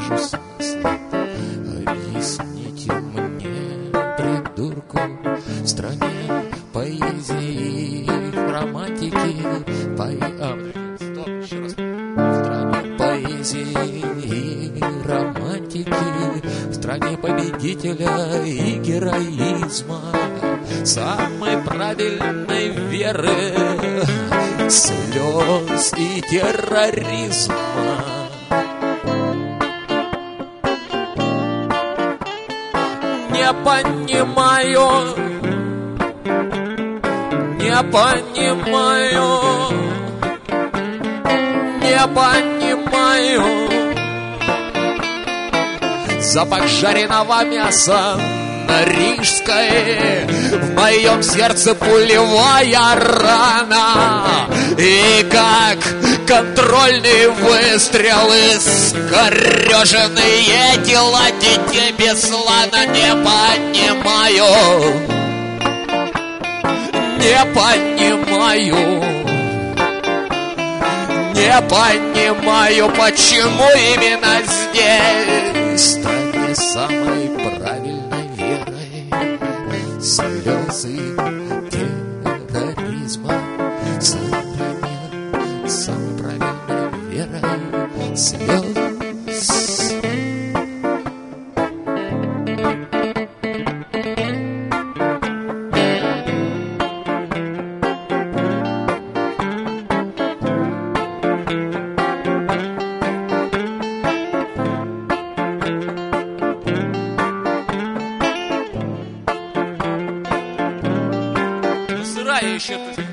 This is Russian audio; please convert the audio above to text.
вижу смысла. Объясните мне, придурку, в стране поэзии, романтики, стоп, еще раз. В стране поэзии и романтики, в стране победителя и героизма, самой правильной веры, слез и терроризма. Не понимаю, не понимаю, не понимаю. Запах жареного мяса на Рижской, в моем сердце пулевая рана. И как контрольный выстрел, искореженные тела детей Беслана. Не понимаю, не понимаю, не понимаю, почему именно здесь, в стране самой правильной верой, слезы терроризма, в стране самой правильной верой, слез. Сырая еще тут.